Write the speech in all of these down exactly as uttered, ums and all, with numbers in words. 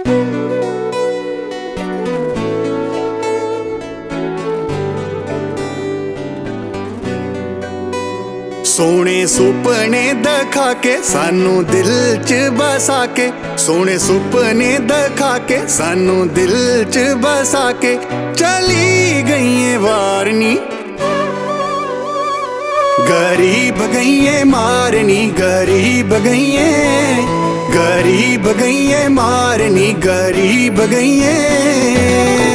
सोने सुपने दिखा के सानू दिल च बसा के, सोने सुपने दिखा के सानू दिल च बसा के चली गई वारनी, गरीब गई मारनी, गरीब गई गरीब गई मारनी, गरीब गई।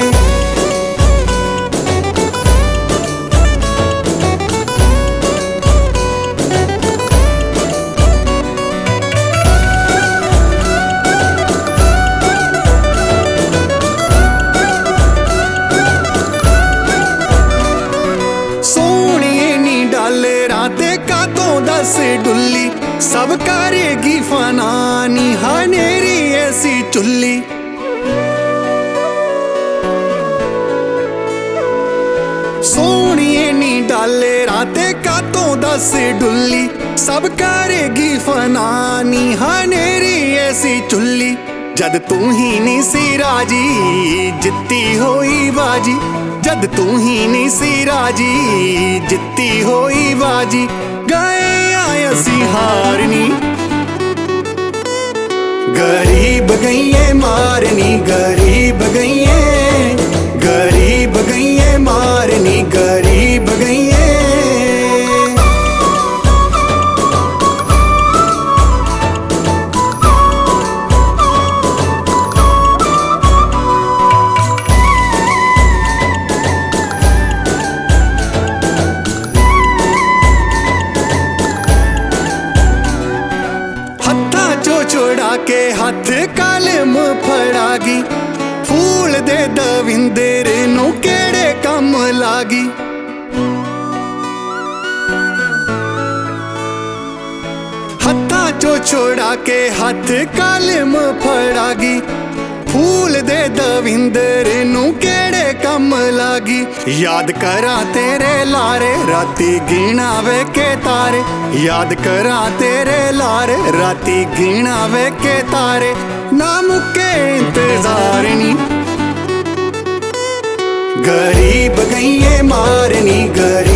दस डुल्ली सब करेगी फनानी, हनेरी ऐसी चुल्ली। सोनिए नी डाले राते का तो दस डुल्ली सब करेगी फनानी, हनेरी ऐसी चुल्ली। जद तू ही नी सी राजी जित्ती होई बाजी, जद तू ही नी सी राजी जित्ती होई बाजी, गए आयसी हारनी, गरीब गई मारनी, गरीब गई गरीब गई मारनी, गरीब गई। छोड़ा के हाथ कलम फड़ागी, फूल दे दविंदर नू केड़े कम लागी। हत्था चो छोड़ा के हाथ कलम फड़ागी, फूल दे दविंदर नू केड़े कम लागी। याद करा तेरे लारे राती गिनावे के तारे, याद करा तेरे लारे राती गिनावे के तारे, ना मुके इंतजार नी, गरीब गई मारनी, गरीब